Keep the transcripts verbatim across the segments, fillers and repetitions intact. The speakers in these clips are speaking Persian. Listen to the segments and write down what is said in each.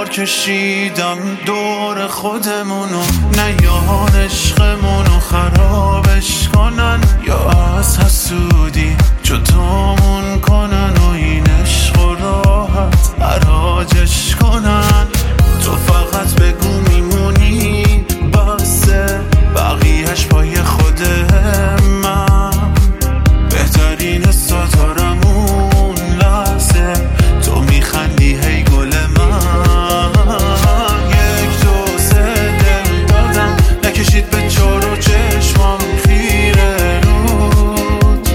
بار کشیدم دور خودمونو، نیان عشقمونو خرابش کنن یا از حسودی چطورمون کنن و این عشق و راحت حراجش کنن. تو فقط بگو میمونی بسه، بقیهش پای خود من. بهترین ستارمون لحظه تو میخندی هی گل من. یک دو سه دل دادم نکشید به چار و چشمام خیره رود،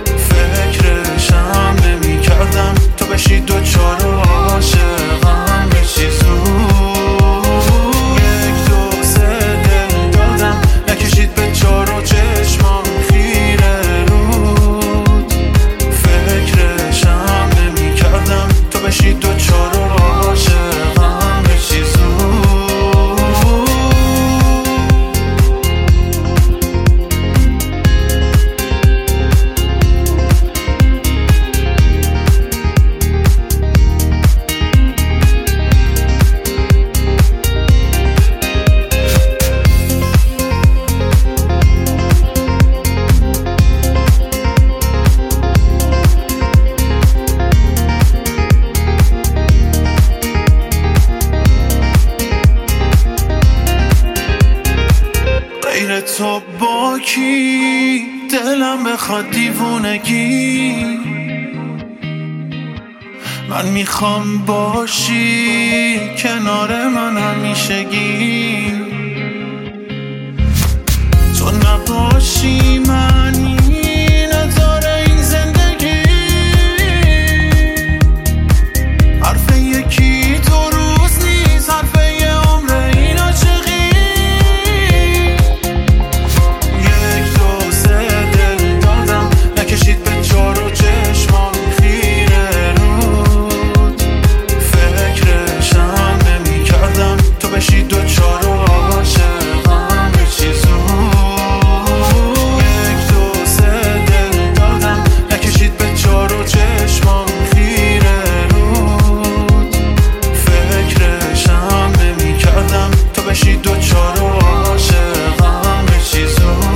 فکرشم نمی کردم تو بشی دو چار و عاشقم بشی زود. یک دو سه دل دادم نکشید به چار و چشمام خیره رود، فکرشم نمی کردم تو بشی دو چار و عاشقم بشی زود. غیر تو با کی دلم بخواد دیوونگی، من میخوام باشی کنار من همیشگی. تو نباشی من نداره این زندگی، حرف یکی تو روز نیست، حرف یه عمر این عاشقی. یک دو سه دل دادم نکشید به چار و چشمام خیره رود، فکرشم نمی کردم تو بشی دو چار و عاشقم بشی زود. یک دو سه دل دادم نکشید به چار و چشمام خیره رود، فکرشم نمی کردم تو بشی دو چار و عاشقم بشی زود.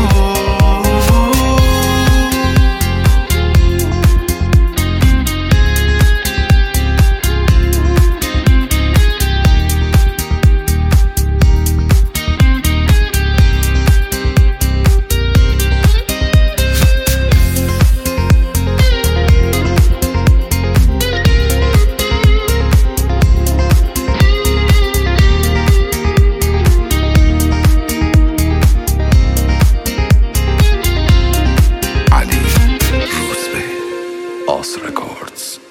Ali Rouzbeh, Os Records.